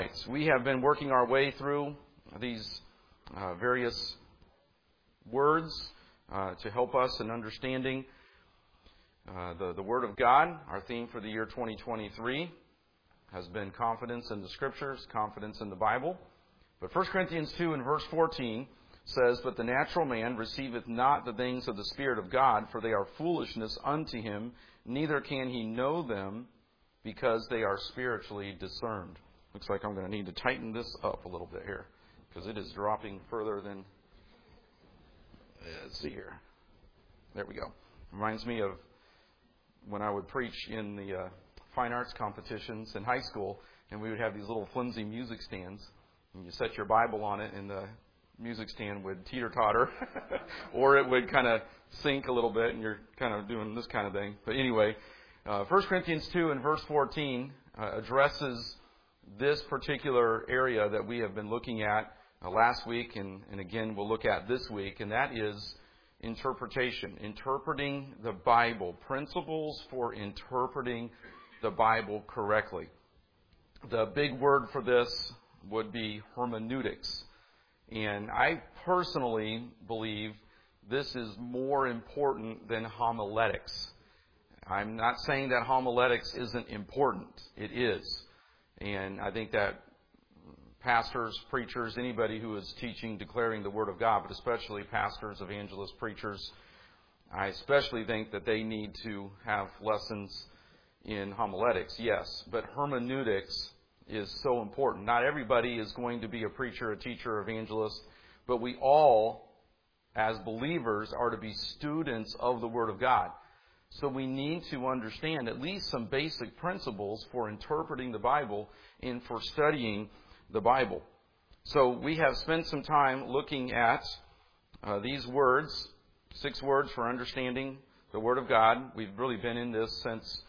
right. We have been working our way through these various words to help us in understanding the Word of God. Our theme for the year 2023 has been confidence in the Scriptures, confidence in the Bible. But 1 Corinthians 2 and verse 14 says, "But the natural man receiveth not the things of the Spirit of God, for they are foolishness unto him, neither can he know them, because they are spiritually discerned." Looks like I'm going to need to tighten this up a little bit here, because it is dropping further than... Let's see here. There we go. Reminds me of when I would preach in the fine arts competitions in high school, and we would have these little flimsy music stands, and you set your Bible on it, and the music stand would teeter-totter, or it would kind of sink a little bit, and you're kind of doing this kind of thing. But anyway, 1 Corinthians 2 and verse 14 addresses this particular area that we have been looking at last week, and again we'll look at this week, and that is interpretation. Interpreting the Bible. Principles for interpreting the Bible correctly. The big word for this would be hermeneutics. And I personally believe this is more important than homiletics. I'm not saying that homiletics isn't important. It is. And I think that pastors, preachers, anybody who is teaching, declaring the Word of God, but especially pastors, evangelists, preachers, I especially think that they need to have lessons in homiletics, yes. But hermeneutics is so important. Not everybody is going to be a preacher, a teacher, evangelist, but we all, as believers, are to be students of the Word of God. So we need to understand at least some basic principles for interpreting the Bible and for studying the Bible. So we have spent some time looking at these words, 6 words for understanding the Word of God. We've really been in this since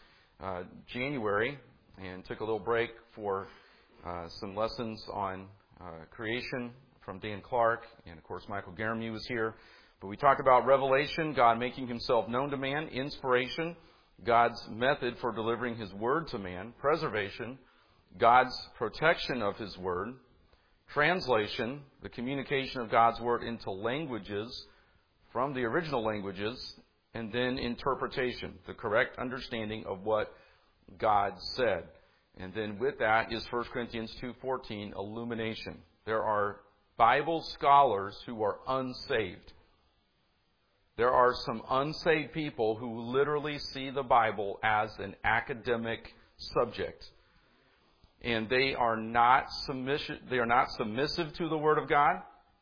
January and took a little break for some lessons on creation from Dan Clark, and of course Michael Garamey was here. But we talked about revelation, God making himself known to man, inspiration, God's method for delivering his word to man, preservation, God's protection of his word, translation, the communication of God's word into languages from the original languages, and then interpretation, the correct understanding of what God said. And then with that is 1 Corinthians 2:14, illumination. There are Bible scholars who are unsaved. There are some unsaved people who literally see the Bible as an academic subject. And they are not submissive to the Word of God.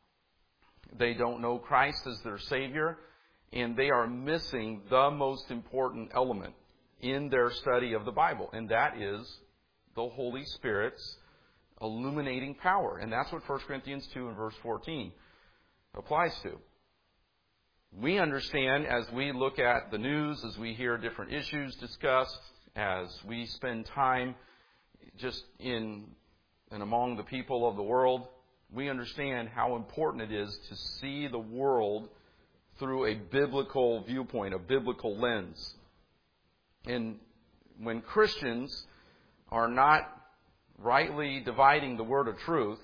They don't know Christ as their Savior. And they are missing the most important element in their study of the Bible. And that is the Holy Spirit's illuminating power. And that's what 1 Corinthians 2 and verse 14 applies to. We understand as we look at the news, as we hear different issues discussed, as we spend time just in and among the people of the world, we understand how important it is to see the world through a biblical viewpoint, a biblical lens. And when Christians are not rightly dividing the word of truth,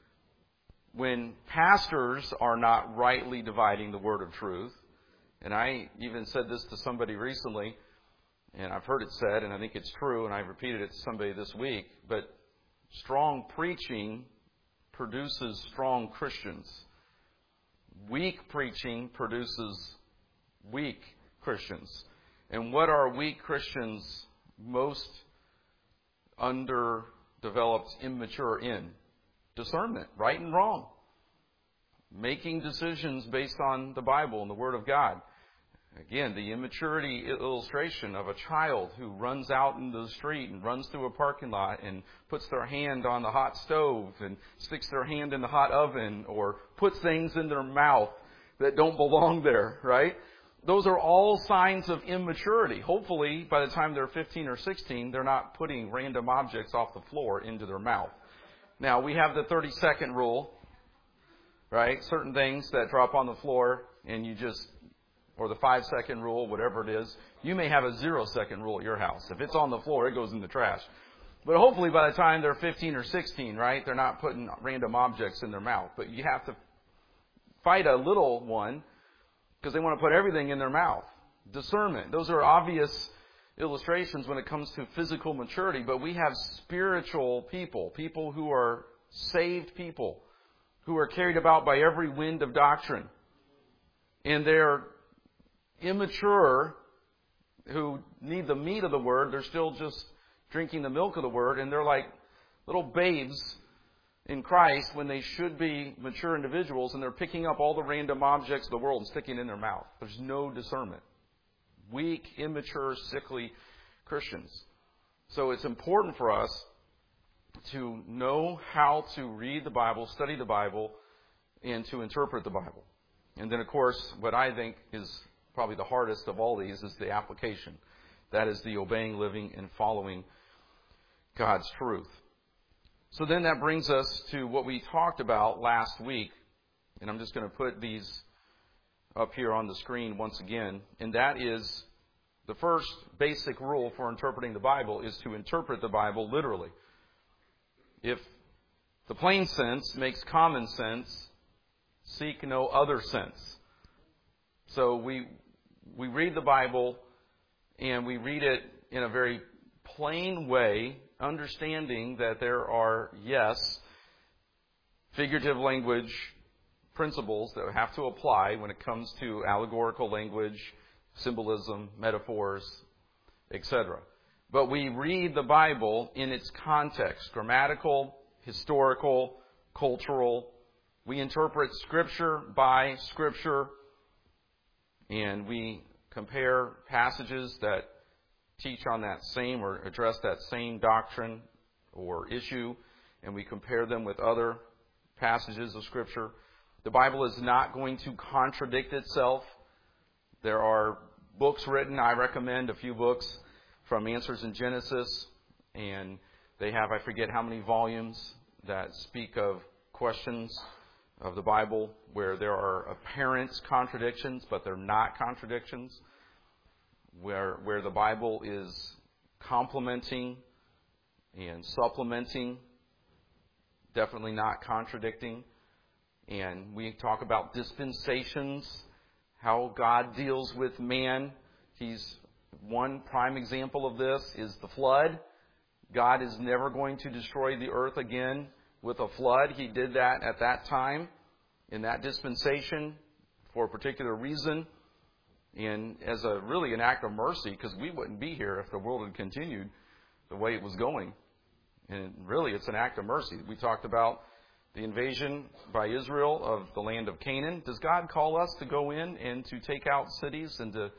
when pastors are not rightly dividing the word of truth, and I even said this to somebody recently, and I've heard it said, and I think it's true, and I've repeated it to somebody this week, but strong preaching produces strong Christians. Weak preaching produces weak Christians. And what are weak Christians most underdeveloped, immature in? Discernment, right and wrong. Making decisions based on the Bible and the Word of God. Again, the immaturity illustration of a child who runs out into the street and runs through a parking lot and puts their hand on the hot stove and sticks their hand in the hot oven or puts things in their mouth that don't belong there, right? Those are all signs of immaturity. Hopefully, by the time they're 15 or 16, they're not putting random objects off the floor into their mouth. Now, we have the 30-second rule, right? Certain things that drop on the floor and you just, or the 5-second rule, whatever it is. You may have a 0-second rule at your house. If it's on the floor, it goes in the trash. But hopefully by the time they're 15 or 16, right, they're not putting random objects in their mouth. But you have to fight a little one because they want to put everything in their mouth. Discernment. Those are obvious illustrations when it comes to physical maturity. But we have spiritual people, people who are saved people, who are carried about by every wind of doctrine. And they're immature, who need the meat of the Word. They're still just drinking the milk of the Word, and they're like little babes in Christ when they should be mature individuals, and they're picking up all the random objects of the world and sticking in their mouth. There's no discernment. Weak, immature, sickly Christians. So it's important for us to know how to read the Bible, study the Bible, and to interpret the Bible. And then, of course, what I think is probably the hardest of all these is the application. That is the obeying, living, and following God's truth. So then that brings us to what we talked about last week. And I'm just going to put these up here on the screen once again. And that is the first basic rule for interpreting the Bible is to interpret the Bible literally. If the plain sense makes common sense, seek no other sense. So we read the Bible and we read it in a very plain way, understanding that there are, yes, figurative language principles that have to apply when it comes to allegorical language, symbolism, metaphors, etc. But we read the Bible in its context, grammatical, historical, cultural. We interpret Scripture by Scripture, and we compare passages that teach on that same or address that same doctrine or issue, and we compare them with other passages of Scripture. The Bible is not going to contradict itself. There are books written. I recommend a few books from Answers in Genesis, and they have, I forget how many volumes that speak of questions of the Bible where there are apparent contradictions, but they're not contradictions. Where the Bible is complementing and supplementing, definitely not contradicting. And we talk about dispensations, how God deals with man. One prime example of this is the flood. God is never going to destroy the earth again with a flood. He did that at that time, in that dispensation, for a particular reason. And as really an act of mercy, because we wouldn't be here if the world had continued the way it was going. And really, it's an act of mercy. We talked about the invasion by Israel of the land of Canaan. Does God call us to go in and to take out cities and to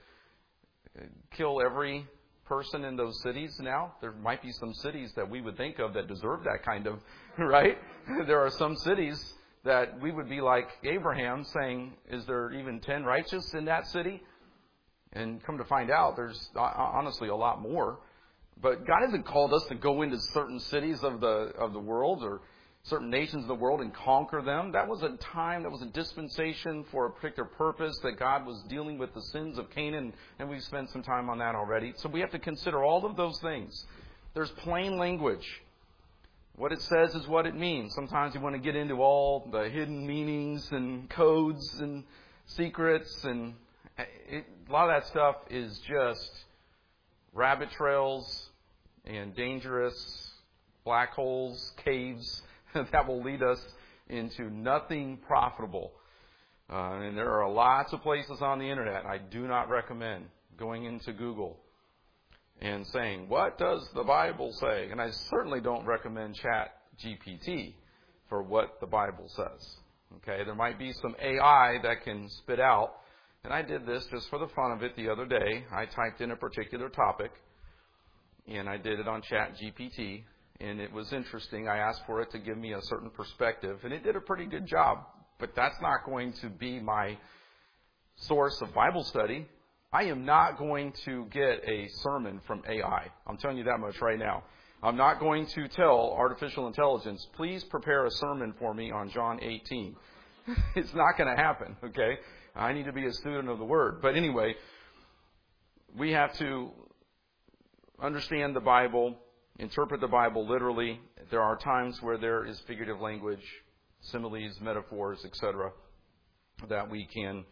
kill every person in those cities now? There might be some cities that we would think of that deserve that kind of, right? There are some cities that we would be like Abraham saying, is there even 10 righteous in that city? And come to find out, there's honestly a lot more. But God hasn't called us to go into certain cities of the world or certain nations of the world and conquer them. That was a time, that was a dispensation for a particular purpose, that God was dealing with the sins of Canaan, and we've spent some time on that already. So we have to consider all of those things. There's plain language. What it says is what it means. Sometimes you want to get into all the hidden meanings and codes and secrets, and a lot of that stuff is just rabbit trails and dangerous black holes, caves that will lead us into nothing profitable. And there are lots of places on the internet I do not recommend going into Google and saying, what does the Bible say? And I certainly don't recommend ChatGPT for what the Bible says. Okay, there might be some AI that can spit out. And I did this just for the fun of it the other day. I typed in a particular topic, and I did it on ChatGPT, and it was interesting. I asked for it to give me a certain perspective, and it did a pretty good job. But that's not going to be my source of Bible study. I am not going to get a sermon from AI. I'm telling you that much right now. I'm not going to tell artificial intelligence, please prepare a sermon for me on John 18. It's not going to happen, okay? I need to be a student of the Word. But anyway, we have to understand the Bible interpret the Bible literally. There are times where there is figurative language, similes, metaphors, etc., that we can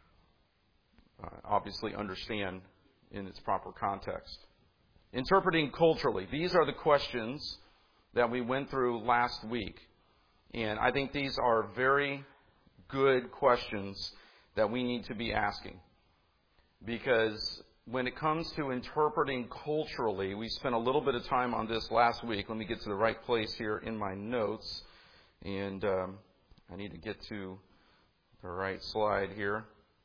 obviously understand in its proper context. Interpreting culturally. These are the questions that we went through last week. And I think these are very good questions that we need to be asking. Because when it comes to interpreting culturally, we spent a little bit of time on this last week. Let me get to the right place here in my notes. And I need to get to the right slide here.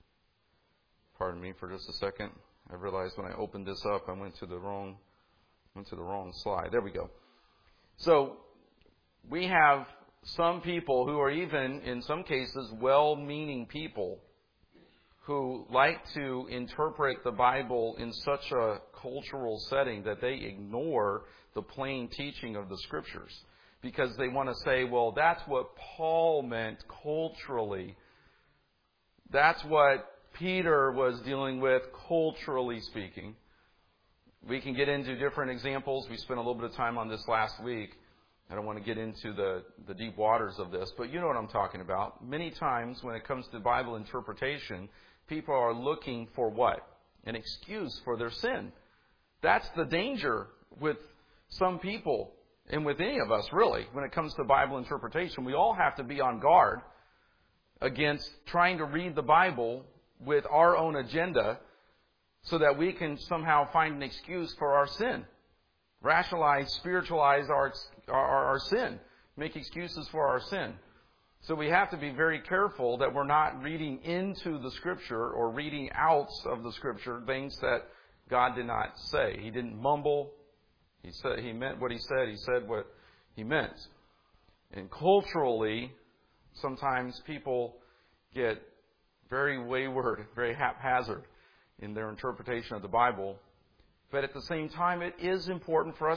Pardon me for just a second. I realized when I opened this up, I went to the wrong slide. There we go. So we have some people who are even, in some cases, well-meaning people who like to interpret the Bible in such a cultural setting that they ignore the plain teaching of the Scriptures because they want to say, well, that's what Paul meant culturally. That's what Peter was dealing with culturally speaking. We can get into different examples. We spent a little bit of time on this last week. I don't want to get into the deep waters of this, but you know what I'm talking about. Many times when it comes to Bible interpretation, people are looking for what? An excuse for their sin. That's the danger with some people and with any of us, really, when it comes to Bible interpretation. We all have to be on guard against trying to read the Bible with our own agenda so that we can somehow find an excuse for our sin. Rationalize, spiritualize our sin. Make excuses for our sin. So we have to be very careful that we're not reading into the Scripture or reading out of the Scripture things that God did not say. He didn't mumble. He meant what He said. He said what He meant. And culturally, sometimes people get very wayward, very haphazard in their interpretation of the Bible. But at the same time, it is important for us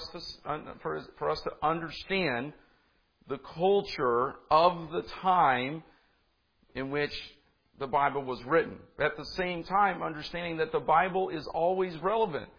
to understand the culture of the time in which the Bible was written. At the same time, understanding that the Bible is always relevant.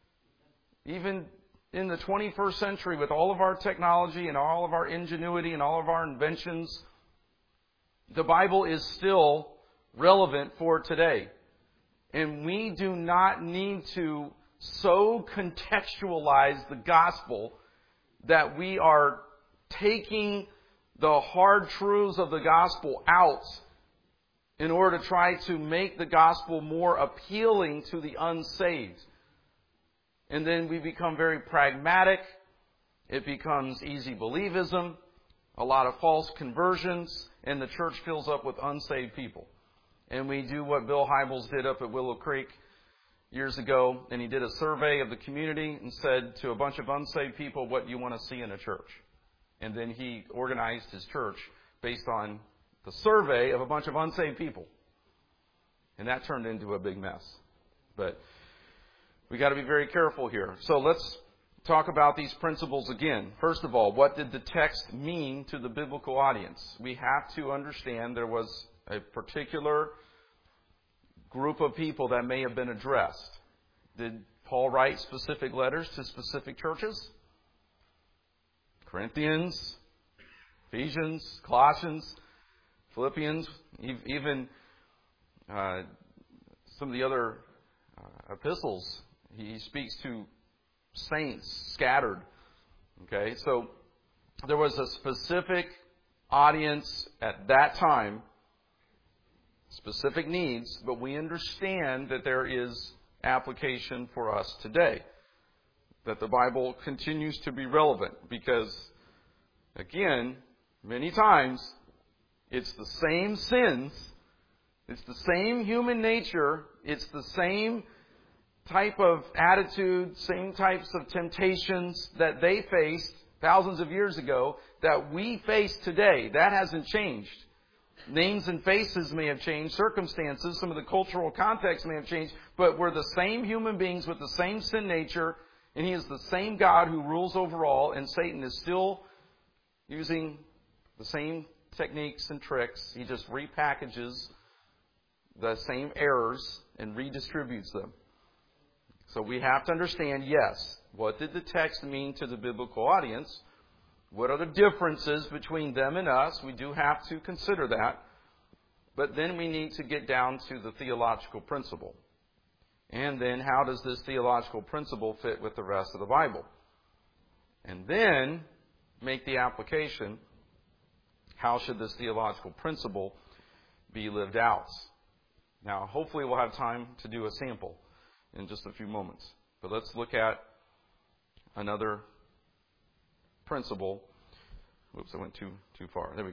Even in the 21st century, with all of our technology and all of our ingenuity and all of our inventions, the Bible is still relevant for today. And we do not need to so contextualize the gospel that we are taking the hard truths of the gospel out in order to try to make the gospel more appealing to the unsaved. And then we become very pragmatic. It becomes easy believism, a lot of false conversions, and the church fills up with unsaved people. And we do what Bill Hybels did up at Willow Creek years ago, and he did a survey of the community and said to a bunch of unsaved people, what do you want to see in a church? And then he organized his church based on the survey of a bunch of unsaved people. And that turned into a big mess. But we got to be very careful here. So let's talk about these principles again. First of all, what did the text mean to the biblical audience? We have to understand there was a particular group of people that may have been addressed. Did Paul write specific letters to specific churches? Corinthians, Ephesians, Colossians, Philippians, even some of the other epistles. He speaks to saints scattered. Okay, so there was a specific audience at that time, specific needs, but we understand that there is application for us today. That the Bible continues to be relevant because, again, many times it's the same sins, it's the same human nature, it's the same type of attitude, same types of temptations that they faced thousands of years ago that we face today. That hasn't changed. Names and faces may have changed, circumstances, some of the cultural context may have changed, but we're the same human beings with the same sin nature, and He is the same God who rules over all, and Satan is still using the same techniques and tricks. He just repackages the same errors and redistributes them. So we have to understand, yes, What did the text mean to the biblical audience? What are the differences between them and us? We do have to consider that. But then we need to get down to the theological principle. And then how does this theological principle fit with the rest of the Bible? And then make the application. How should this theological principle be lived out? Now, hopefully we'll have time to do a sample in just a few moments. But let's look at another principle. Whoops, I went too far. There we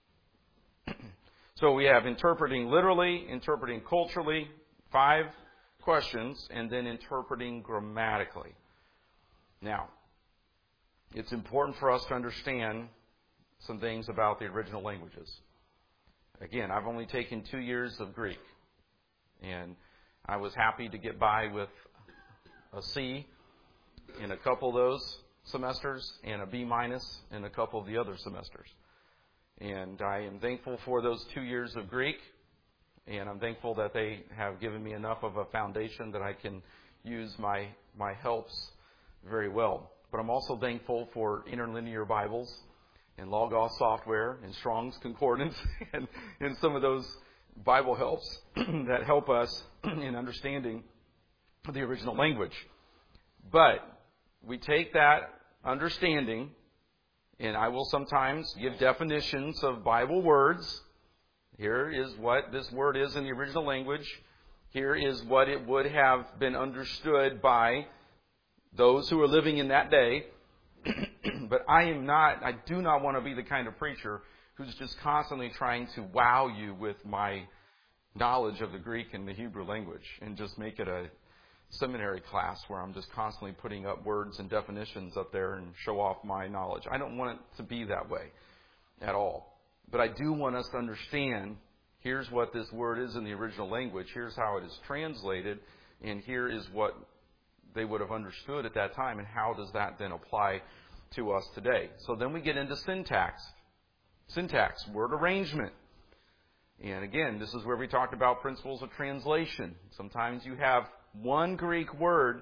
go. So we have interpreting literally, interpreting culturally, 5 questions, and then interpreting grammatically. Now, it's important for us to understand some things about the original languages. Again, I've only taken 2 years of Greek, and I was happy to get by with a C in a couple of those semesters and a B- in a couple of the other semesters. And I am thankful for those 2 years of Greek, and I'm thankful that they have given me enough of a foundation that I can use my helps very well. But I'm also thankful for interlinear Bibles and Logos software and Strong's Concordance and some of those Bible helps that help us in understanding the original language. But we take that understanding, and I will sometimes give definitions of Bible words. Here is what this word is in the original language. Here is what it would have been understood by those who were living in that day. But I do not want to be the kind of preacher who's just constantly trying to wow you with my knowledge of the Greek and the Hebrew language and just make it a seminary class where I'm just constantly putting up words and definitions up there and show off my knowledge. I don't want it to be that way at all. But I do want us to understand, here's what this word is in the original language, here's how it is translated, and here is what they would have understood at that time, and how does that then apply to us today. So then we get into syntax. Syntax, word arrangement. And again, this is where we talked about principles of translation. Sometimes you have one Greek word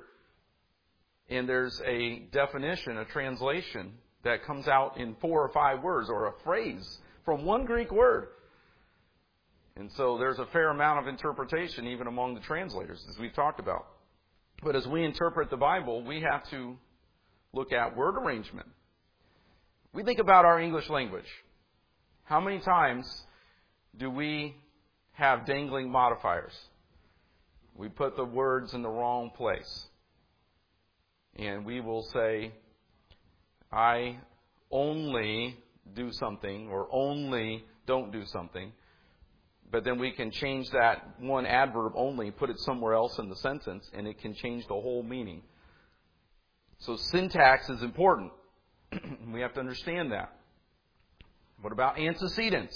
and there's a definition, a translation that comes out in 4 or 5 words, or a phrase from one Greek word. And so there's a fair amount of interpretation even among the translators, as we've talked about. But as we interpret the Bible, we have to look at word arrangement. We think about our English language. How many times do we have dangling modifiers? We put the words in the wrong place. And we will say, I only do something, or only don't do something. But then we can change that one adverb only, put it somewhere else in the sentence, and it can change the whole meaning. So syntax is important. We have to understand that. What about antecedents?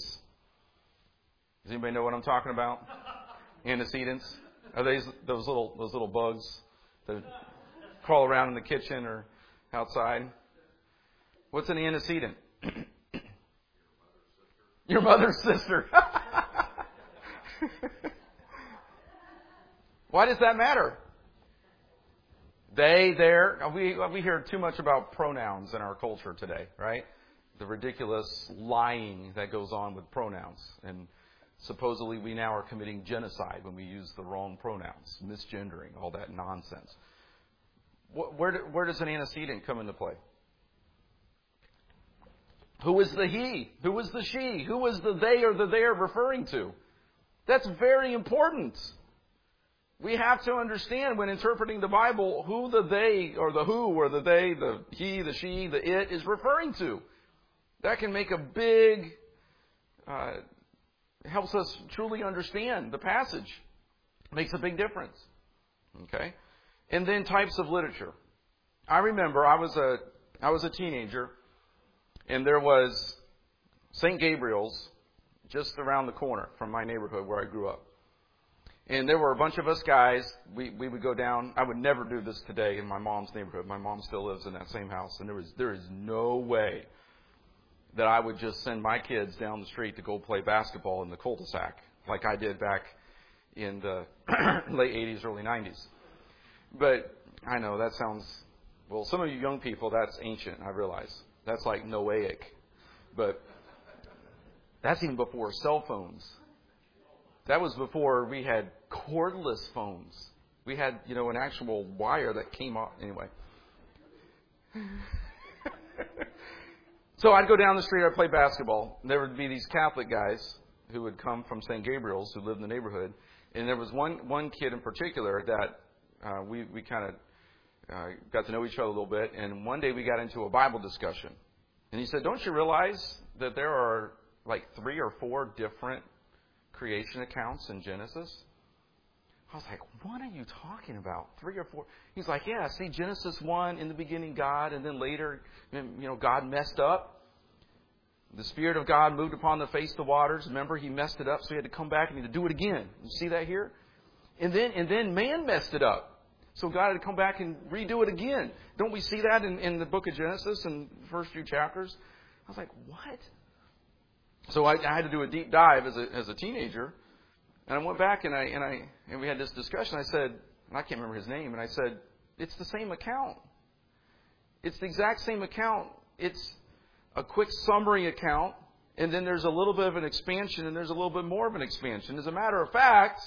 Does anybody know what I'm talking about? Antecedents? Are those little bugs that crawl around in the kitchen or outside? What's an antecedent? Your mother's sister. Why does that matter? They, their. We hear too much about pronouns in our culture today, right? The ridiculous lying that goes on with pronouns. And supposedly we now are committing genocide when we use the wrong pronouns, misgendering, all that nonsense. Where does an antecedent come into play? Who is the he? Who is the she? Who is the they or the they're referring to? That's very important. We have to understand when interpreting the Bible who the they or the who or the they, the he, the she, the it is referring to. That can make a big, helps us truly understand the passage. Makes a big difference. Okay? And then types of literature. I remember I was a teenager, and there was St. Gabriel's just around the corner from my neighborhood where I grew up. And there were a bunch of us guys. We would go down. I would never do this today in my mom's neighborhood. My mom still lives in that same house. And there is no way that I would just send my kids down the street to go play basketball in the cul-de-sac like I did back in the late 80s, early 90s. But I know that sounds Well, some of you young people, that's ancient, I realize. That's like Noahic. But that's even before cell phones. That was before we had cordless phones. We had, an actual wire that came off. Anyway. So I'd go down the street, I'd play basketball. There would be these Catholic guys who would come from St. Gabriel's who lived in the neighborhood. And there was one kid in particular that we kind of got to know each other a little bit. And one day we got into a Bible discussion. And he said, don't you realize that there are like 3 or 4 different creation accounts in Genesis? I was like, what are you talking about? 3 or 4? He's like, yeah, see, Genesis 1, in the beginning God, and then later, God messed up. The Spirit of God moved upon the face of the waters. Remember, He messed it up, so He had to come back and He had to do it again. You see that here? And then man messed it up. So God had to come back and redo it again. Don't we see that in the book of Genesis in the first few chapters? I was like, what? So I had to do a deep dive as a teenager. And I went back and we had this discussion. I said, and I can't remember his name, and I said, it's the same account. It's the exact same account. It's a quick summary account, and then there's a little bit of an expansion, and there's a little bit more of an expansion. As a matter of fact,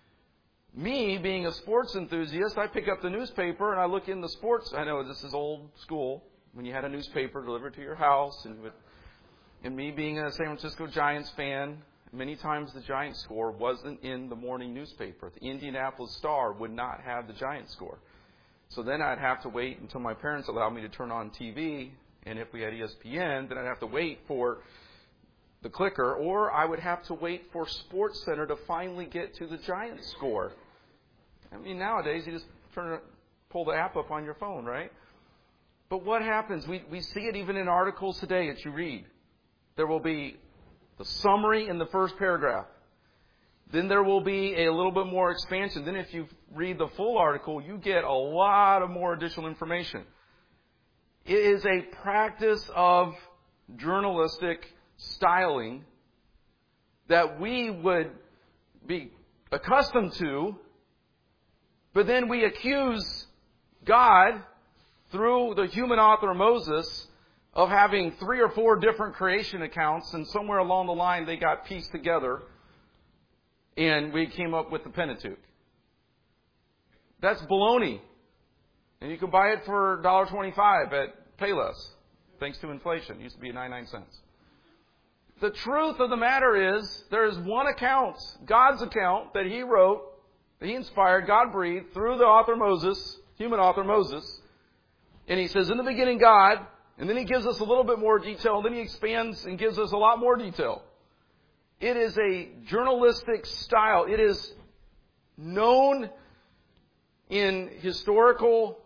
me being a sports enthusiast, I pick up the newspaper and I look in the sports. I know this is old school, when you had a newspaper delivered to your house, and me being a San Francisco Giants fan, many times the Giants score wasn't in the morning newspaper. The Indianapolis Star would not have the Giants score. So then I'd have to wait until my parents allowed me to turn on TV. And if we had ESPN, then I'd have to wait for the clicker. Or I would have to wait for SportsCenter to finally get to the Giants score. I mean, nowadays you just pull the app up on your phone, right? But what happens? We see it even in articles today that you read. There will be the summary in the first paragraph. Then there will be a little bit more expansion. Then if you read the full article, you get a lot of more additional information. It is a practice of journalistic styling that we would be accustomed to, but then we accuse God through the human author Moses of having 3 or 4 different creation accounts, and somewhere along the line they got pieced together and we came up with the Pentateuch. That's baloney. And you can buy it for $1.25 at Payless, thanks to inflation. It used to be 99 cents. The truth of the matter is, there is one account, God's account, that He wrote, that He inspired, God breathed, through the author Moses, human author Moses. And He says, in the beginning God, and then He gives us a little bit more detail, and then He expands and gives us a lot more detail. It is a journalistic style. It is known in historical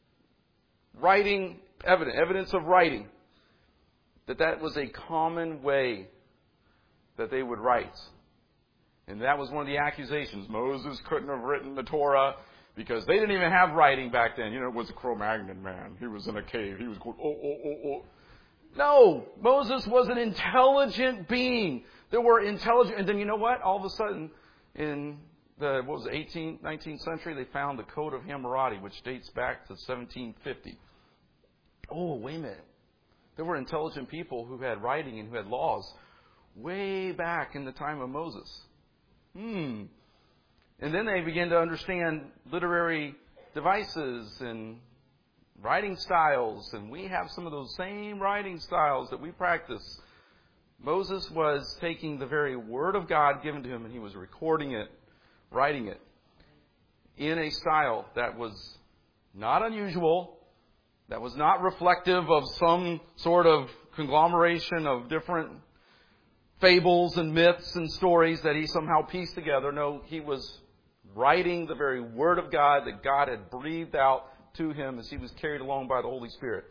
writing, evidence of writing, that was a common way that they would write. And that was one of the accusations. Moses couldn't have written the Torah because they didn't even have writing back then. It was a Cro-Magnon man. He was in a cave. He was going, oh. No, Moses was an intelligent being. There were intelligent, and then you know what? All of a sudden, in the 18th, 19th century, they found the Code of Hammurabi, which dates back to 1750. Oh, wait a minute. There were intelligent people who had writing and who had laws way back in the time of Moses. And then they began to understand literary devices and writing styles, and we have some of those same writing styles that we practice. Moses was taking the very Word of God given to him, and he was recording it, writing it, in a style that was not unusual, that was not reflective of some sort of conglomeration of different fables and myths and stories that he somehow pieced together. No, he was writing the very Word of God that God had breathed out to him as he was carried along by the Holy Spirit.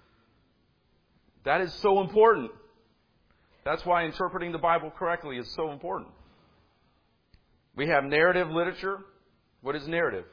That is so important. That's why interpreting the Bible correctly is so important. We have narrative literature. What is narrative?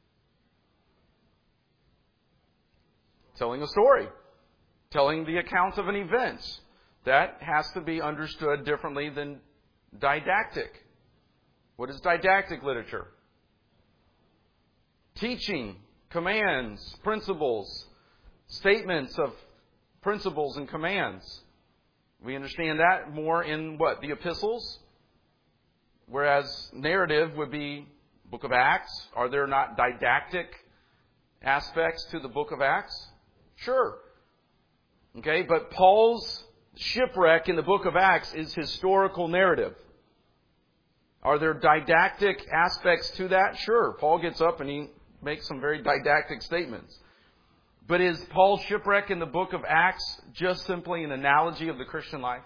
Telling a story. Telling the account of an event. That has to be understood differently than didactic. What is didactic literature? Teaching, commands, principles, statements of principles and commands. We understand that more in what? The epistles? Whereas narrative would be book of Acts. Are there not didactic aspects to the book of Acts? Sure. Okay, but Paul's shipwreck in the book of Acts is historical narrative. Are there didactic aspects to that? Sure. Paul gets up and he makes some very didactic statements. But is Paul's shipwreck in the book of Acts just simply an analogy of the Christian life?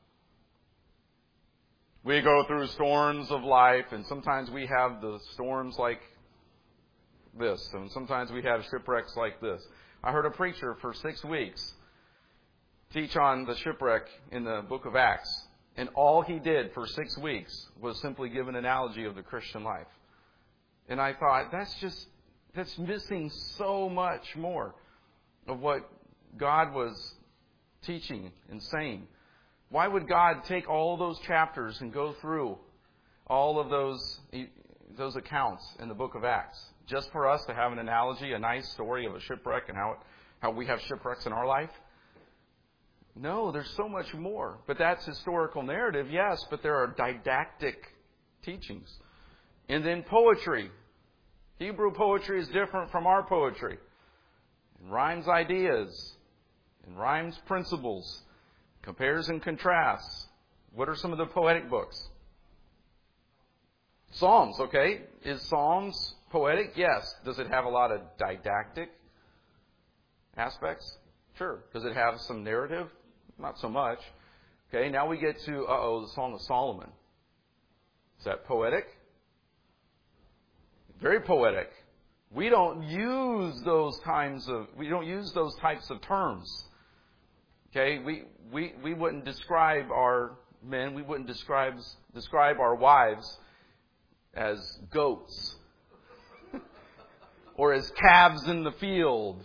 We go through storms of life, and sometimes we have the storms like this, and sometimes we have shipwrecks like this. I heard a preacher for 6 weeks teach on the shipwreck in the book of Acts, and all he did for 6 weeks was simply give an analogy of the Christian life. And I thought, that's missing so much more of what God was teaching and saying. Why would God take all those chapters and go through all of those accounts in the book of Acts just for us to have an analogy, a nice story of a shipwreck and how we have shipwrecks in our life? No, there's so much more. But that's historical narrative, yes, but there are didactic teachings. And then poetry. Hebrew poetry is different from our poetry. It rhymes ideas and rhymes principles. Compares and contrasts. What are some of the poetic books? Psalms, okay. Is Psalms poetic? Yes. Does it have a lot of didactic aspects? Sure. Does it have some narrative? Not so much. Okay, now we get to, the Song of Solomon. Is that poetic? Very poetic. We don't use those types of terms. Okay, we wouldn't describe our men, we wouldn't describe our wives as goats or as calves in the field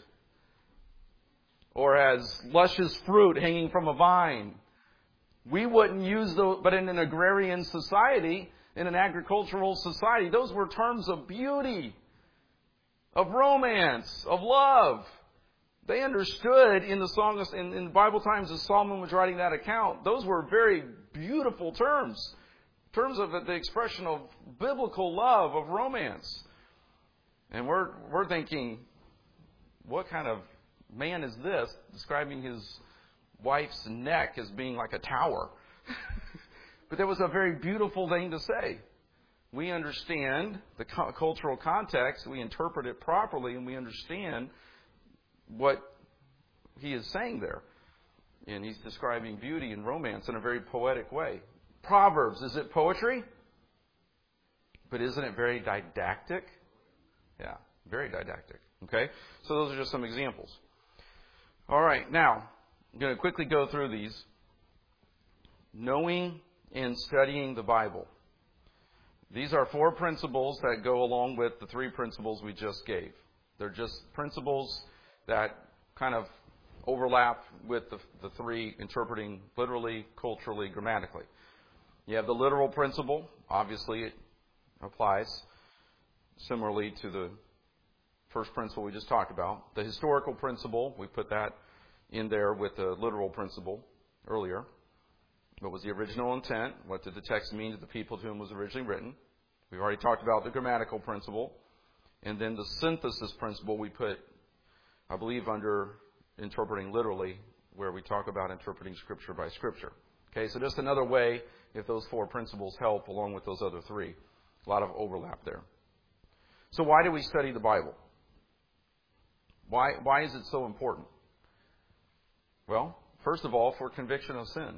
or as luscious fruit hanging from a vine. We wouldn't use those, but in an agrarian society, in an agricultural society, those were terms of beauty, of romance, of love. They understood in the Bible times as Solomon was writing that account, those were very beautiful terms. Terms of the expression of biblical love, of romance. And we're thinking, what kind of man is this, describing his wife's neck as being like a tower? But that was a very beautiful thing to say. We understand the cultural context, we interpret it properly, and we understand what he is saying there. And he's describing beauty and romance in a very poetic way. Proverbs, is it poetry? But isn't it very didactic? Yeah, very didactic. Okay? So those are just some examples. All right, now, I'm going to quickly go through these. Knowing and studying the Bible. These are 4 principles that go along with the 3 principles we just gave. They're just principles that kind of overlap with the 3, interpreting literally, culturally, grammatically. You have the literal principle. Obviously, it applies similarly to the first principle we just talked about. The historical principle, we put that in there with the literal principle earlier. What was the original intent? What did the text mean to the people to whom it was originally written? We've already talked about the grammatical principle. And then the synthesis principle we put, I believe, under interpreting literally, where we talk about interpreting Scripture by Scripture. Okay, so just another way, if those 4 principles help along with those other 3. A lot of overlap there. So why do we study the Bible? Why is it so important? Well, first of all, for conviction of sin.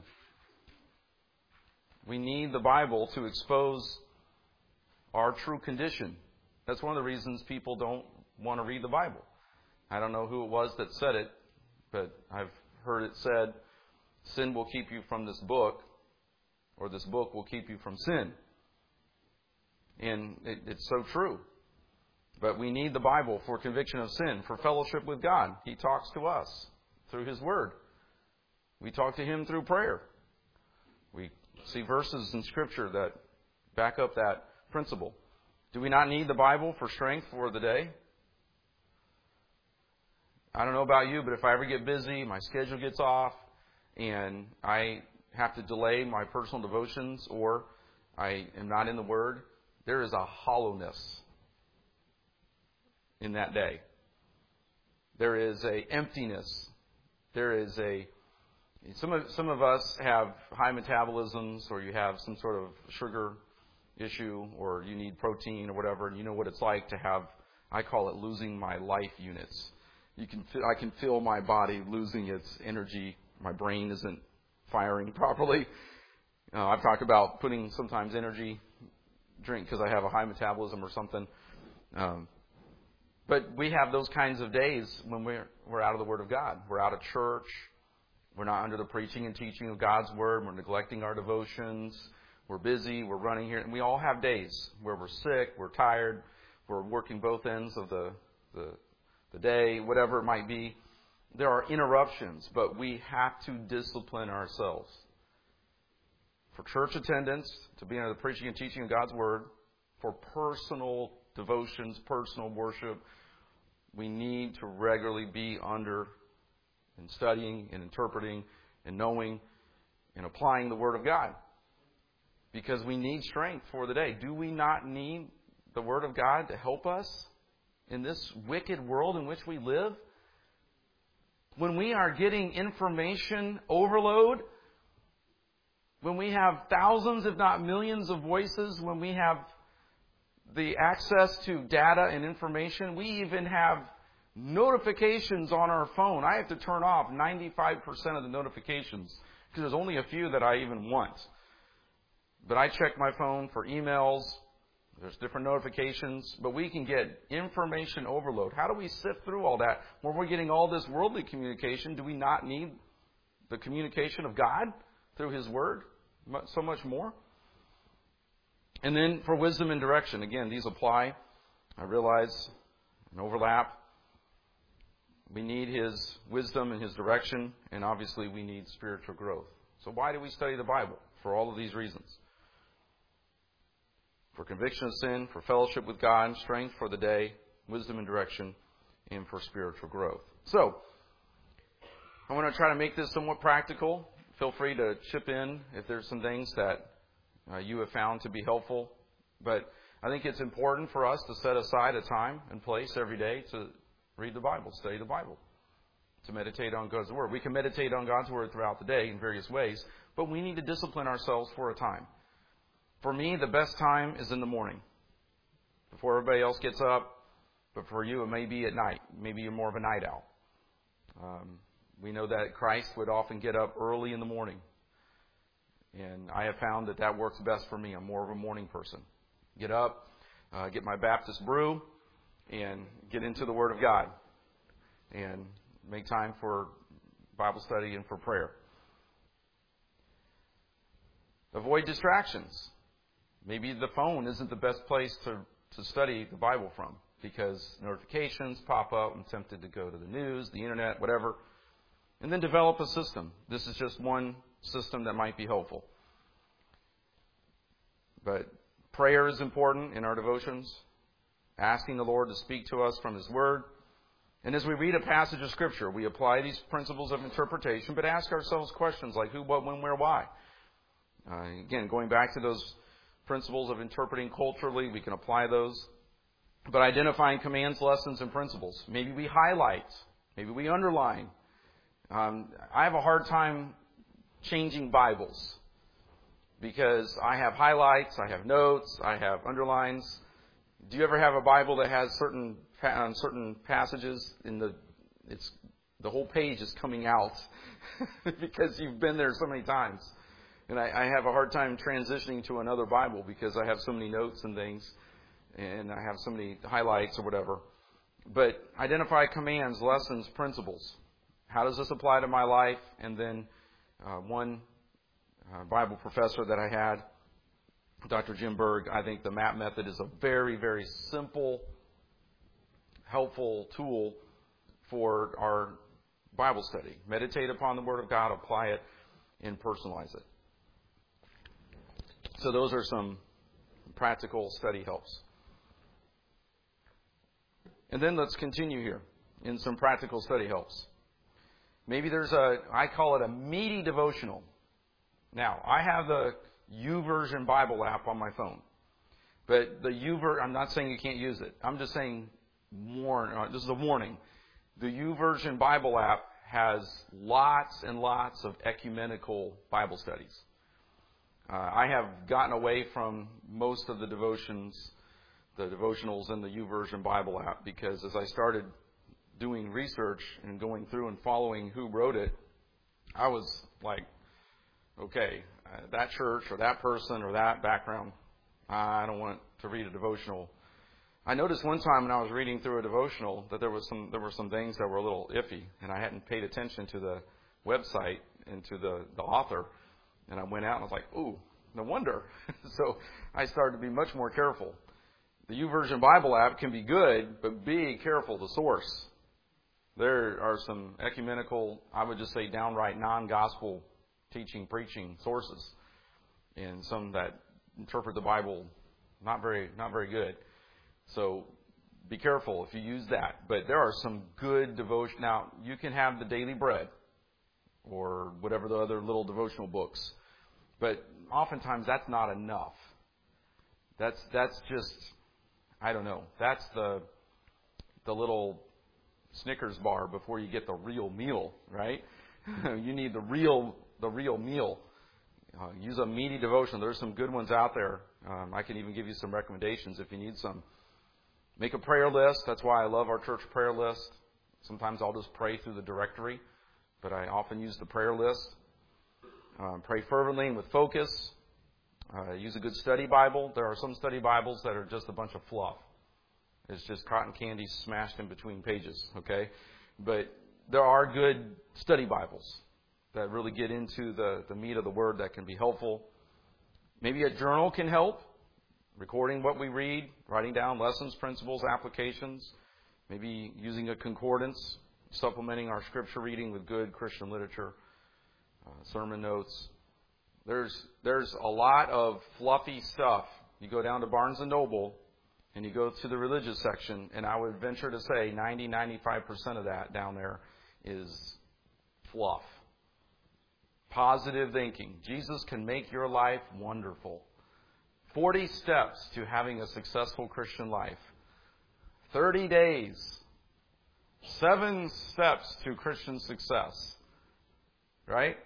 We need the Bible to expose our true condition. That's one of the reasons people don't want to read the Bible. I don't know who it was that said it, but I've heard it said, sin will keep you from this book, or this book will keep you from sin. And it's so true. But we need the Bible for conviction of sin, for fellowship with God. He talks to us through His Word. We talk to Him through prayer. We see verses in Scripture that back up that principle. Do we not need the Bible for strength for the day? I don't know about you, but if I ever get busy, my schedule gets off, and I have to delay my personal devotions, or I am not in the Word, there is a hollowness in that day. There is a emptiness. There is a some of us have high metabolisms, or you have some sort of sugar issue, or you need protein or whatever, and you know what it's like to have, I call it losing my life units. I can feel my body losing its energy. My brain isn't firing properly. I've talked about putting sometimes energy drink because I have a high metabolism or something. But we have those kinds of days when we're out of the Word of God. We're out of church. We're not under the preaching and teaching of God's Word. We're neglecting our devotions. We're busy. We're running here. And we all have days where we're sick, we're tired, we're working both ends of the day, whatever it might be. There are interruptions, but we have to discipline ourselves. For church attendance, to be under the preaching and teaching of God's Word, for personal devotions, personal worship, we need to regularly be under and studying and interpreting and knowing and applying the Word of God. Because we need strength for the day. Do we not need the Word of God to help us in this wicked world in which we live? When we are getting information overload, when we have thousands, if not millions of voices, when we have the access to data and information, we even have notifications on our phone. I have to turn off 95% of the notifications because there's only a few that I even want. But I check my phone for emails. There's different notifications, but we can get information overload. How do we sift through all that when we're getting all this worldly communication? Do we not need the communication of God through His Word so much more? And then for wisdom and direction, again, these apply. I realize an overlap. We need His wisdom and His direction, and obviously we need spiritual growth. So why do we study the Bible? For all of these reasons. For conviction of sin, for fellowship with God, strength for the day, wisdom and direction, and for spiritual growth. So, I want to try to make this somewhat practical. Feel free to chip in if there's some things that you have found to be helpful. But I think it's important for us to set aside a time and place every day to read the Bible, study the Bible, to meditate on God's Word. We can meditate on God's Word throughout the day in various ways, but we need to discipline ourselves for a time. For me, the best time is in the morning, before everybody else gets up. But for you, it may be at night. Maybe you're more of a night owl. We know that Christ would often get up early in the morning. And I have found that that works best for me. I'm more of a morning person. Get up, get my Baptist brew, and get into the Word of God. And make time for Bible study and for prayer. Avoid distractions. Maybe the phone isn't the best place to study the Bible from because notifications pop up. I'm tempted to go to the news, the internet, whatever. And then develop a system. This is just one system that might be helpful. But prayer is important in our devotions. Asking the Lord to speak to us from His Word. And as we read a passage of Scripture, we apply these principles of interpretation, but ask ourselves questions like who, what, when, where, why. Again, going back to those principles of interpreting culturally, we can apply those. But identifying commands, lessons, and principles. Maybe we highlight. Maybe we underline. I have a hard time changing Bibles because I have highlights, I have notes, I have underlines. Do you ever have a Bible that has certain passages the whole page is coming out because you've been there so many times? And I have a hard time transitioning to another Bible because I have so many notes and things, and I have so many highlights or whatever. But identify commands, lessons, principles. How does this apply to my life? And then one Bible professor that I had, Dr. Jim Berg, I think the MAP method is a very, very simple, helpful tool for our Bible study. Meditate upon the Word of God, apply it, and personalize it. So those are some practical study helps. And then let's continue here. in some practical study helps. Maybe there's I call it a meaty devotional. Now, I have the YouVersion Bible app on my phone. But the I'm not saying you can't use it. I'm just saying, this is a warning. The YouVersion Bible app has lots and lots of ecumenical Bible studies. I have gotten away from most of the devotionals in the YouVersion Bible app, because as I started doing research and going through and following who wrote it, I was like, okay, that church or that person or that background, I don't want to read a devotional. I noticed one time when I was reading through a devotional that there were some things that were a little iffy, and I hadn't paid attention to the website and to the author. And I went out and I was like, ooh, no wonder. So I started to be much more careful. The YouVersion Bible app can be good, but be careful the source. There are some ecumenical, I would just say downright non-gospel teaching, preaching sources, and some that interpret the Bible not very good. So be careful if you use that. But there are some good devotion. Now, you can have the Daily Bread or whatever the other little devotional books, but oftentimes that's not enough. That's just, I don't know. That's the little Snickers bar before you get the real meal, right? You need the real meal. Use a meaty devotion. There's some good ones out there. I can even give you some recommendations if you need some. Make a prayer list. That's why I love our church prayer list. Sometimes I'll just pray through the directory, but I often use the prayer list. Pray fervently and with focus. Use a good study Bible. There are some study Bibles that are just a bunch of fluff. It's just cotton candy smashed in between pages, okay? But there are good study Bibles that really get into the meat of the Word that can be helpful. Maybe a journal can help, recording what we read, writing down lessons, principles, applications, maybe using a concordance, supplementing our scripture reading with good Christian literature, sermon notes. There's a lot of fluffy stuff. You go down to Barnes & Noble and you go to the religious section, and I would venture to say 90-95% of that down there is fluff. Positive thinking. Jesus can make your life wonderful. 40 steps to having a successful Christian life. 30 days. 7 steps to Christian success. Right?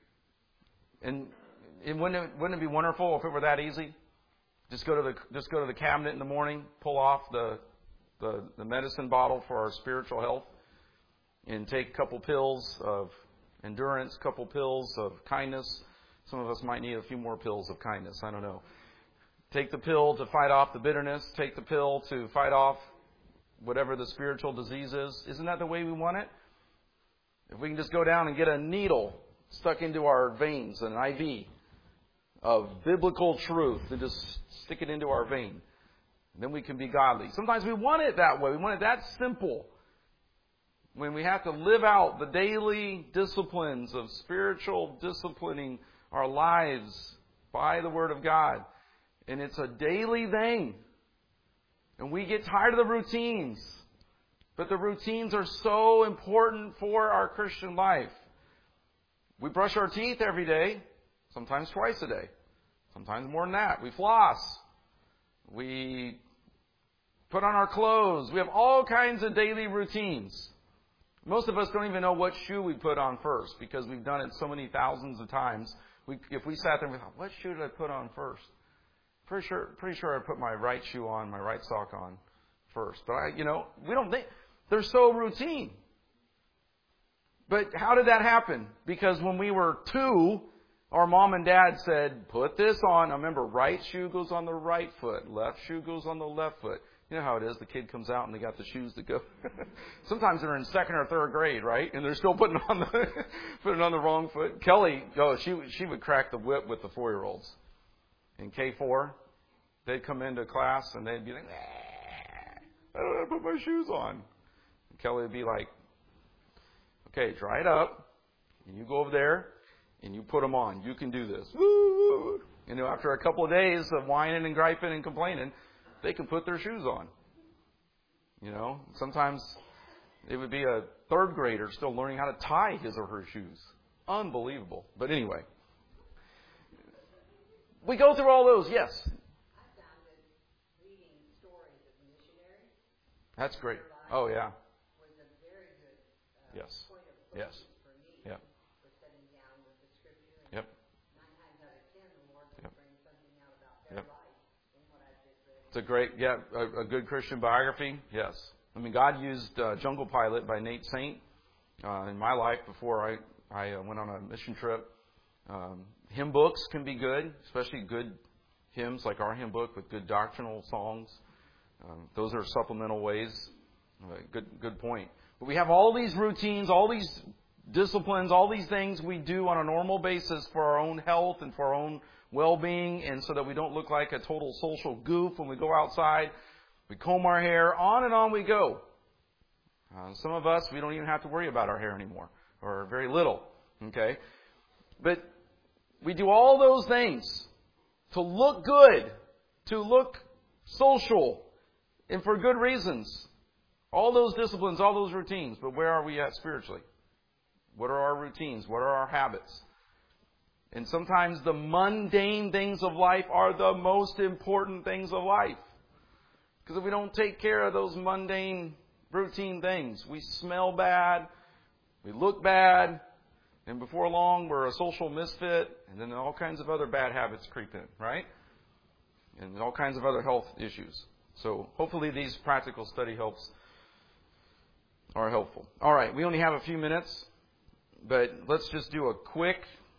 And wouldn't it be wonderful if it were that easy? Just go to the cabinet in the morning, pull off the medicine bottle for our spiritual health, and take a couple pills of endurance, couple pills of kindness. Some of us might need a few more pills of kindness. I don't know. Take the pill to fight off the bitterness. Take the pill to fight off whatever the spiritual disease is. Isn't that the way we want it? If we can just go down and get a needle stuck into our veins, an IV of biblical truth, and just stick it into our vein, then we can be godly. Sometimes we want it that way. We want it that simple. When we have to live out the daily disciplines of spiritual disciplining our lives by the Word of God. And it's a daily thing. And we get tired of the routines. But the routines are so important for our Christian life. We brush our teeth every day, sometimes twice a day, sometimes more than that. We floss. We put on our clothes. We have all kinds of daily routines. Most of us don't even know what shoe we put on first because we've done it so many thousands of times. If we sat there and we thought, what shoe did I put on first? Pretty sure I put my right shoe on, my right sock on first. But we don't think, they're so routine. But how did that happen? Because when we were 2, our mom and dad said, put this on. Now remember, right shoe goes on the right foot. Left shoe goes on the left foot. You know how it is. The kid comes out and they got the shoes that go. Sometimes they're in 2nd or 3rd grade, right? And they're still putting on the wrong foot. Kelly, she would crack the whip with the 4-year-olds. In K4, they'd come into class and they'd be like, I don't know how to put my shoes on. And Kelly would be like, okay, dry it up. And you go over there and you put them on. You can do this. Woo! After a couple of days of whining and griping and complaining, they can put their shoes on. Sometimes It would be a third grader still learning how to tie his or her shoes. Unbelievable. But anyway, we go through all those. Yes. I found that reading stories of missionaries. That's great. Oh, yeah. Was a very good Yes. point of focus Yes. for me. Yep. For sitting down with the scripture. And Yep. 9 times out of 10, the Lord will Yep. bring something out about their Yep. life in what I've just read. It's a great, a good Christian biography. Yes. I mean, God used Jungle Pilot by Nate Saint in my life before I went on a mission trip. Hymn books can be good, especially good hymns like our hymn book with good doctrinal songs. Those are supplemental ways. Good point. But we have all these routines, all these disciplines, all these things we do on a normal basis for our own health and for our own well-being, and so that we don't look like a total social goof when we go outside. We comb our hair, on and on we go. Some of us, we don't even have to worry about our hair anymore, or very little. Okay? But we do all those things to look good, to look social, and for good reasons. All those disciplines, all those routines. But where are we at spiritually? What are our routines? What are our habits? And sometimes the mundane things of life are the most important things of life. Because if we don't take care of those mundane, routine things, we smell bad, we look bad, and before long we're a social misfit, and then all kinds of other bad habits creep in, right? And all kinds of other health issues. So hopefully these practical study helps are helpful. All right, we only have a few minutes, but let's just do a quick,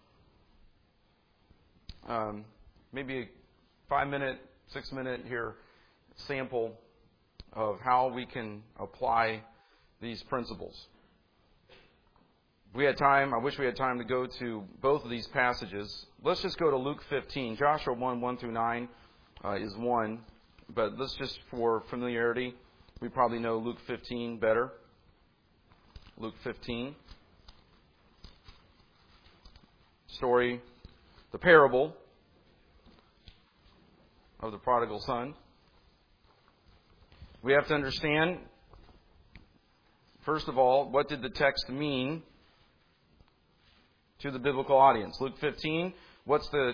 maybe a 5-minute, 6-minute here sample of how we can apply these principles. If we had time, I wish we had time to go to both of these passages. Let's just go to Luke 15. Joshua 1:1-9 is one, but let's just, for familiarity, we probably know Luke 15 better. Luke 15. Story, the parable of the prodigal son. We have to understand, first of all, what did the text mean to the biblical audience? Luke 15, what's the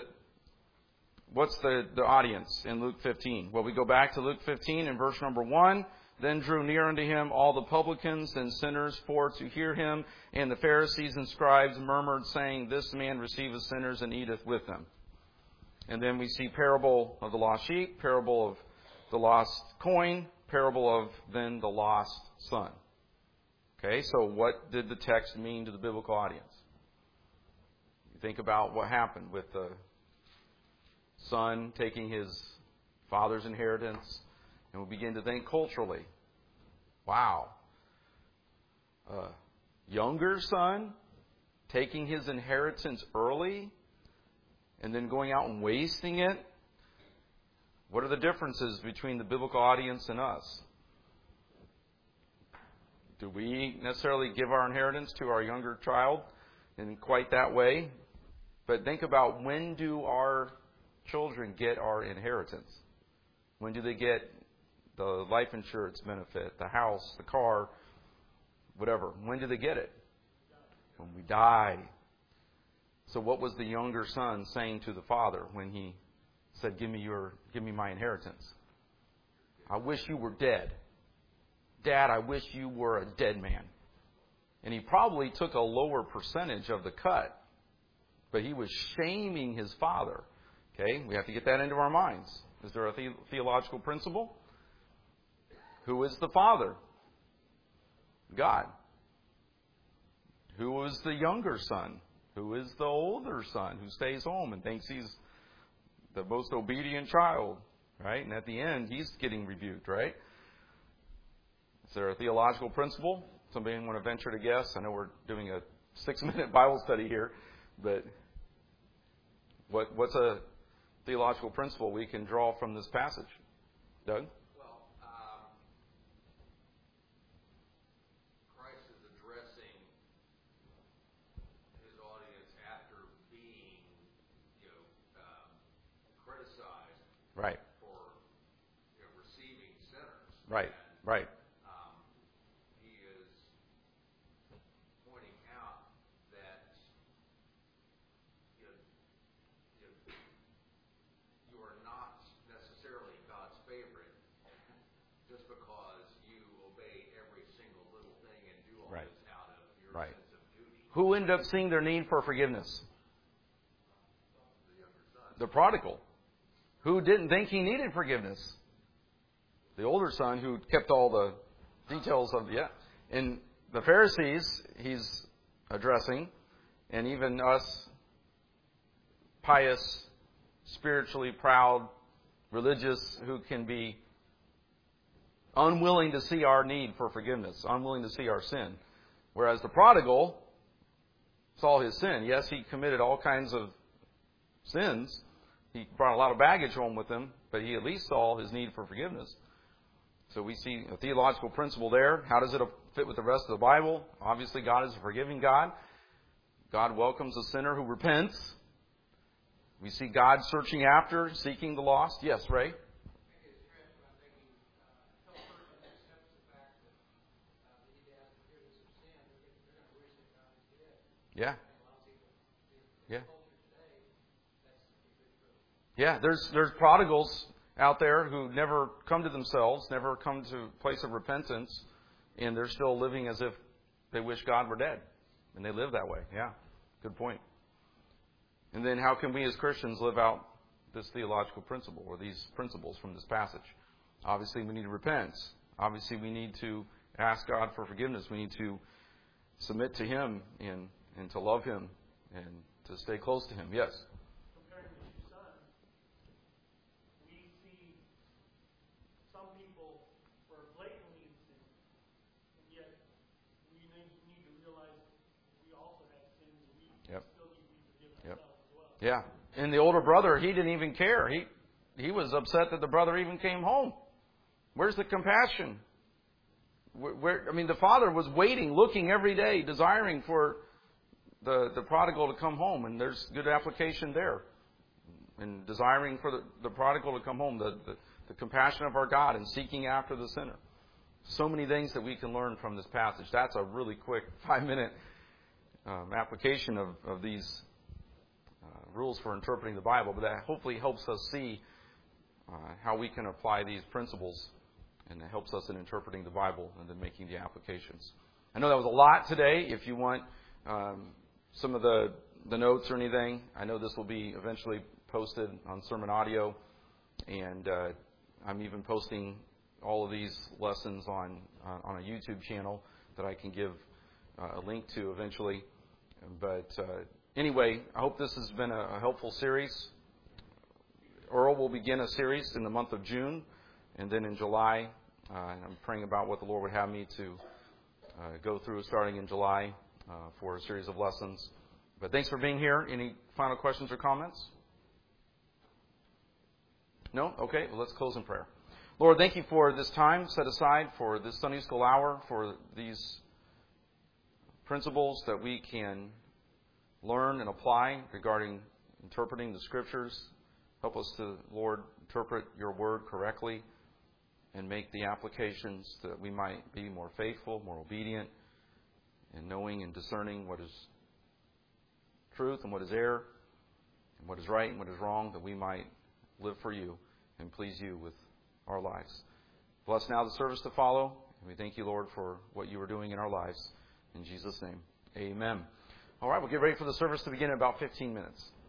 audience in Luke 15? Well, we go back to Luke 15 in verse number 1. Then drew near unto him all the publicans and sinners for to hear him. And the Pharisees and scribes murmured, saying, This man receiveth sinners and eateth with them. And then we see parable of the lost sheep, parable of the lost coin, parable of then the lost son. Okay, so what did the text mean to the biblical audience? You think about what happened with the son taking his father's inheritance, and we begin to think culturally. Wow. Younger son taking his inheritance early and then going out and wasting it. What are the differences between the biblical audience and us? Do we necessarily give our inheritance to our younger child in quite that way? But think about, when do our children get our inheritance? When do they get the life insurance benefit, the house, the car, whatever? When do they get it? When we die. So what was the younger son saying to the father when he said, give me my inheritance? I wish you were dead. Dad, I wish you were a dead man. And he probably took a lower percentage of the cut, but he was shaming his father. Okay, we have to get that into our minds. Is there a theological principle? Who is the father? God. Who is the younger son? Who is the older son who stays home and thinks he's the most obedient child, right? And at the end, he's getting rebuked, right? Is there a theological principle? Somebody want to venture to guess? I know we're doing a 6-minute Bible study here, but what's a theological principle we can draw from this passage? Doug? Well, Christ is addressing his audience after being, criticized Right. for receiving sinners. Right. And, Right. he is Who ended up seeing their need for forgiveness? The prodigal. Who didn't think he needed forgiveness? The older son who kept all the details of, And the Pharisees he's addressing, and even us pious, spiritually proud, religious who can be unwilling to see our need for forgiveness, unwilling to see our sin. Whereas the prodigal saw his sin. Yes, he committed all kinds of sins. He brought a lot of baggage home with him, but he at least saw his need for forgiveness. So we see a theological principle there. How does it fit with the rest of the Bible? Obviously, God is a forgiving God. God welcomes a sinner who repents. We see God searching after, seeking the lost. Yes, Ray? Yeah. Yeah. Yeah, there's prodigals out there who never come to themselves, never come to a place of repentance, and they're still living as if they wish God were dead. And they live that way. Yeah, good point. And then how can we as Christians live out this theological principle or these principles from this passage? Obviously, we need to repent. Obviously, we need to ask God for forgiveness. We need to submit to Him and to love Him and to stay close to Him. Yes? Comparing the two sons, we see some people were blatantly in sin, and yet we need to realize we also have sins and we still need to be forgiven ourselves as well. Yeah. And the older brother, he didn't even care. He was upset that the brother even came home. Where's the compassion? The father was waiting, looking every day, desiring for the prodigal to come home, and there's good application there. And desiring for the prodigal to come home, the compassion of our God and seeking after the sinner. So many things that we can learn from this passage. That's a really quick 5-minute application of these rules for interpreting the Bible, but that hopefully helps us see how we can apply these principles, and it helps us in interpreting the Bible and then making the applications. I know that was a lot today. If you want some of the notes or anything, I know this will be eventually posted on Sermon Audio, and I'm even posting all of these lessons on a YouTube channel that I can give a link to eventually. But anyway, I hope this has been a helpful series. Earl will begin a series in the month of June, and then in July, I'm praying about what the Lord would have me to go through starting in July for a series of lessons. But thanks for being here. Any final questions or comments? No? Okay, well, let's close in prayer. Lord, thank you for this time set aside for this Sunday school hour, for these principles that we can learn and apply regarding interpreting the Scriptures. Help us to, Lord, interpret your word correctly and make the applications that we might be more faithful, more obedient, and knowing and discerning what is truth and what is error, and what is right and what is wrong, that we might live for you and please you with our lives. Bless now the service to follow, and we thank you, Lord, for what you are doing in our lives. In Jesus' name, amen. All right, we'll get ready for the service to begin in about 15 minutes.